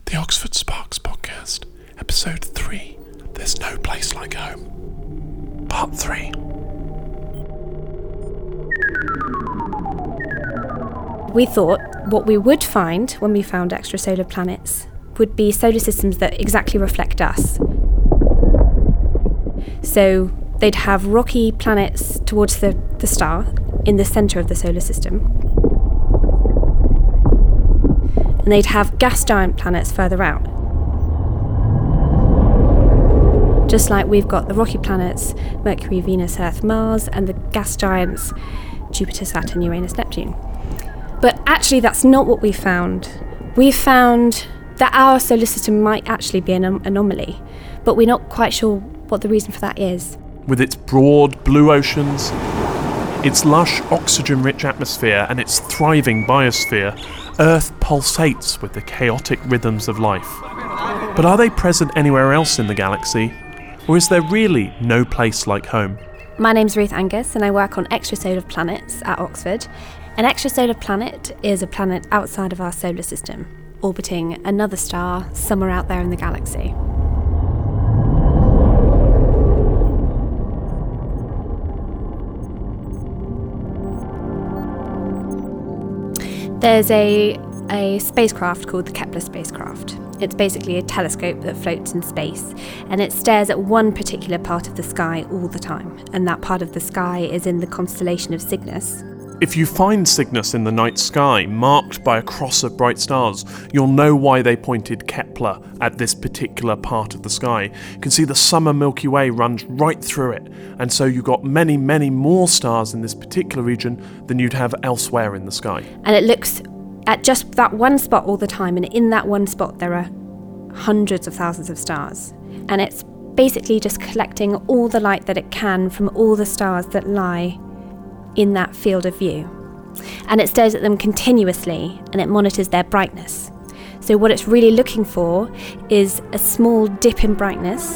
The Oxford Sparks Podcast, Episode 3, There's No Place Like Home, Part 3. We thought what we would find when we found extrasolar planets would be solar systems that exactly reflect us. So they'd have rocky planets towards the star in the centre of the solar system. And they'd have gas giant planets further out. Just like we've got the rocky planets, Mercury, Venus, Earth, Mars, and the gas giants, Jupiter, Saturn, Uranus, Neptune. But actually that's not what we found. We found that our solar system might actually be an anomaly, but we're not quite sure what the reason for that is. With its broad blue oceans, its lush oxygen-rich atmosphere and its thriving biosphere, Earth pulsates with the chaotic rhythms of life. But are they present anywhere else in the galaxy? Or is there really no place like home? My name's Ruth Angus and I work on extrasolar planets at Oxford. An extrasolar planet is a planet outside of our solar system, orbiting another star somewhere out there in the galaxy. There's a spacecraft called the Kepler spacecraft. It's basically a telescope that floats in space, and it stares at one particular part of the sky all the time, and that part of the sky is in the constellation of Cygnus. If you find Cygnus in the night sky, marked by a cross of bright stars, you'll know why they pointed Kepler at this particular part of the sky. You can see the summer Milky Way runs right through it, and so you've got many, many more stars in this particular region than you'd have elsewhere in the sky. And it looks at just that one spot all the time, and in that one spot there are hundreds of thousands of stars. And it's basically just collecting all the light that it can from all the stars that lie in that field of view. And it stares at them continuously and it monitors their brightness. So what it's really looking for is a small dip in brightness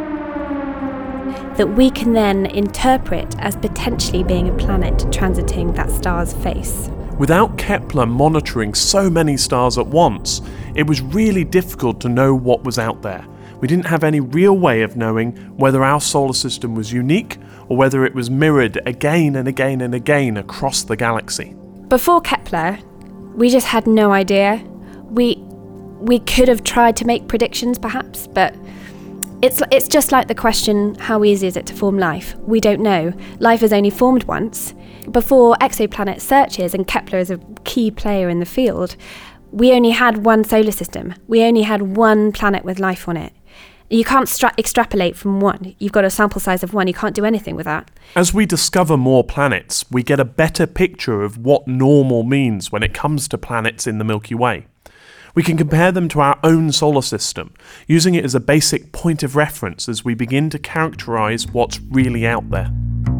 that we can then interpret as potentially being a planet transiting that star's face. Without Kepler monitoring so many stars at once, it was really difficult to know what was out there. We didn't have any real way of knowing whether our solar system was unique or whether it was mirrored again and again and again across the galaxy. Before Kepler, we just had no idea. We could have tried to make predictions perhaps, but it's just like the question, how easy is it to form life? We don't know. Life has only formed once. Before exoplanet searches, and Kepler is a key player in the field, we only had one solar system. We only had one planet with life on it. You can't extrapolate from one. You've got a sample size of one. You can't do anything with that. As we discover more planets, we get a better picture of what normal means when it comes to planets in the Milky Way. We can compare them to our own solar system, using it as a basic point of reference as we begin to characterise what's really out there.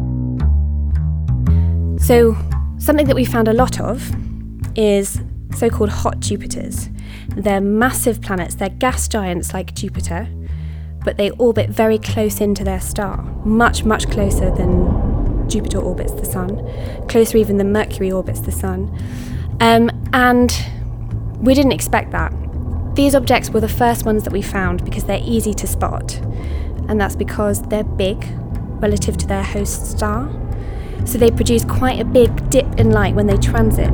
So, something that we found a lot of is so-called hot Jupiters. They're massive planets. They're gas giants like Jupiter, but they orbit very close into their star, much, much closer than Jupiter orbits the Sun, closer even than Mercury orbits the Sun. And we didn't expect that. These objects were the first ones that we found because they're easy to spot, and that's because they're big relative to their host star. So they produce quite a big dip in light when they transit.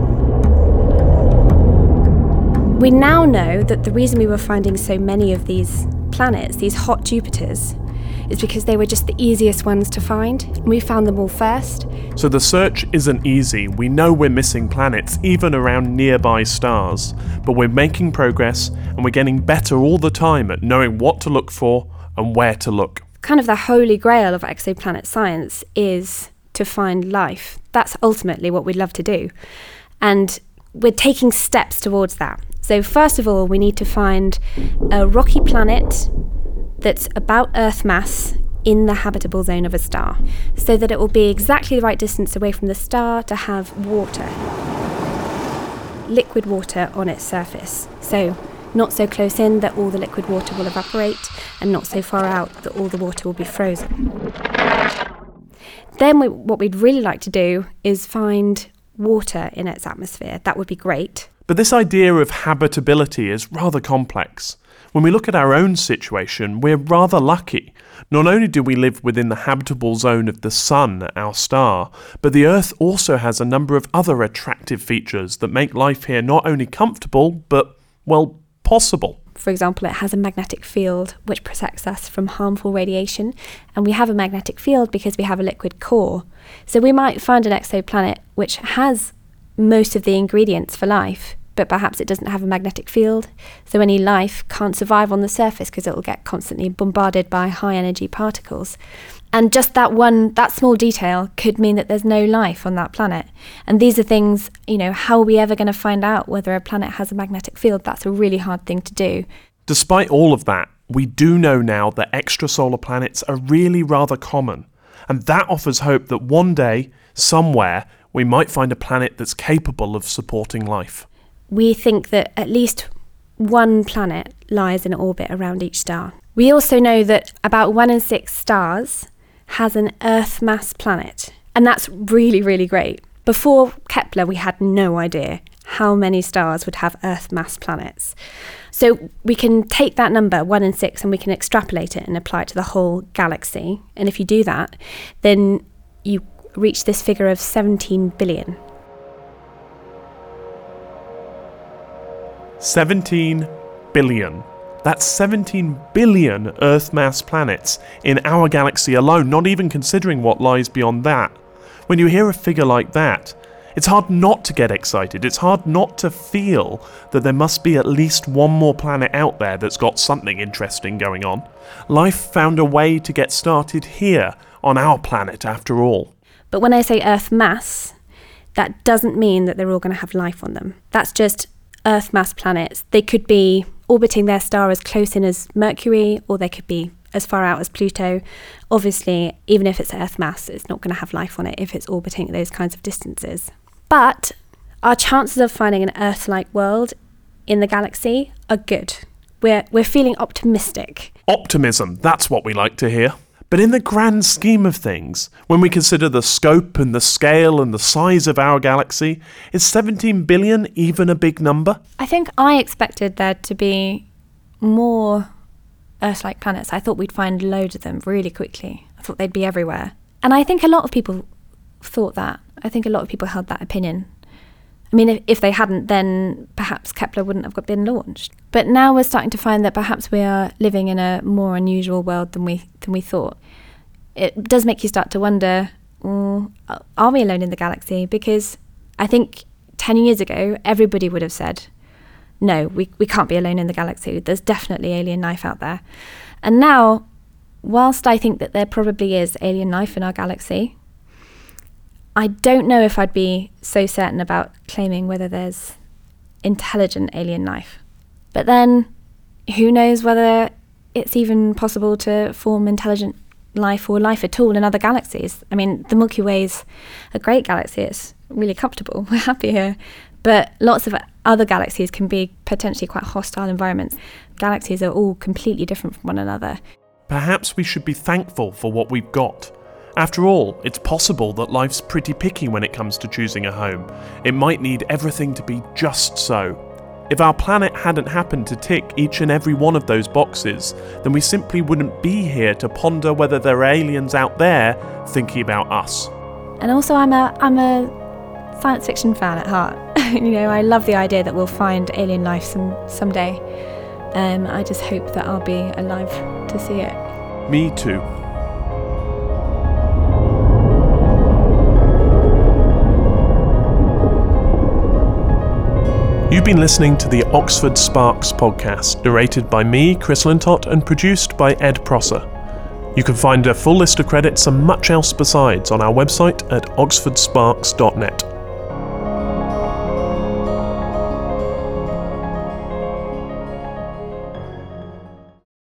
We now know that the reason we were finding so many of these planets, these hot Jupiters, is because they were just the easiest ones to find. We found them all first. So the search isn't easy. We know we're missing planets, even around nearby stars. But we're making progress, and we're getting better all the time at knowing what to look for and where to look. Kind of the holy grail of exoplanet science is to find life. That's ultimately what we'd love to do. And we're taking steps towards that. So first of all, we need to find a rocky planet that's about Earth mass in the habitable zone of a star, so that it will be exactly the right distance away from the star to have water, liquid water on its surface. So not so close in that all the liquid water will evaporate, and not so far out that all the water will be frozen. Then what we'd really like to do is find water in its atmosphere. That would be great. But this idea of habitability is rather complex. When we look at our own situation, we're rather lucky. Not only do we live within the habitable zone of the Sun, our star, but the Earth also has a number of other attractive features that make life here not only comfortable, but, well, possible. For example, it has a magnetic field which protects us from harmful radiation, and we have a magnetic field because we have a liquid core. So we might find an exoplanet which has most of the ingredients for life, but perhaps it doesn't have a magnetic field, so any life can't survive on the surface because it will get constantly bombarded by high energy particles. And just that small detail could mean that there's no life on that planet. And these are things, how are we ever going to find out whether a planet has a magnetic field? That's a really hard thing to do. Despite all of that, we do know now that extrasolar planets are really rather common. And that offers hope that one day, somewhere, we might find a planet that's capable of supporting life. We think that at least one planet lies in orbit around each star. We also know that about 1 in 6 stars has an Earth mass planet, and that's really, really great. Before Kepler, we had no idea how many stars would have Earth mass planets. So we can take that number, 1 in 6, and we can extrapolate it and apply it to the whole galaxy. And if you do that, then you reach this figure of 17 billion. 17 billion. That's 17 billion Earth mass planets in our galaxy alone, not even considering what lies beyond that. When you hear a figure like that, it's hard not to get excited. It's hard not to feel that there must be at least one more planet out there that's got something interesting going on. Life found a way to get started here on our planet after all. But when I say Earth mass, that doesn't mean that they're all going to have life on them. That's just Earth mass planets. They could be orbiting their star as close in as Mercury, or they could be as far out as Pluto. Obviously, even if it's Earth mass, it's not going to have life on it if it's orbiting at those kinds of distances. But our chances of finding an Earth-like world in the galaxy are good. We're feeling optimistic. Optimism, that's what we like to hear. But in the grand scheme of things, when we consider the scope and the scale and the size of our galaxy, is 17 billion even a big number? I think I expected there to be more Earth-like planets. I thought we'd find loads of them really quickly. I thought they'd be everywhere. And I think a lot of people thought that. I think a lot of people held that opinion. I mean, if they hadn't, then perhaps Kepler wouldn't have been launched. But now we're starting to find that perhaps we are living in a more unusual world than we thought. It does make you start to wonder, are we alone in the galaxy? Because I think 10 years ago, everybody would have said, no, we can't be alone in the galaxy. There's definitely alien life out there. And now, whilst I think that there probably is alien life in our galaxy, I don't know if I'd be so certain about claiming whether there's intelligent alien life. But then, who knows whether it's even possible to form intelligent life or life at all in other galaxies. I mean, the Milky Way's a great galaxy. It's really comfortable. We're happy here. But lots of other galaxies can be potentially quite hostile environments. Galaxies are all completely different from one another. Perhaps we should be thankful for what we've got. After all, it's possible that life's pretty picky when it comes to choosing a home. It might need everything to be just so. If our planet hadn't happened to tick each and every one of those boxes, then we simply wouldn't be here to ponder whether there are aliens out there thinking about us. And also, I'm a science fiction fan at heart. I love the idea that we'll find alien life someday. I just hope that I'll be alive to see it. Me too. You've been listening to the Oxford Sparks podcast, narrated by me, Chris Lintott, and produced by Ed Prosser. You can find a full list of credits and much else besides on our website at oxfordsparks.net.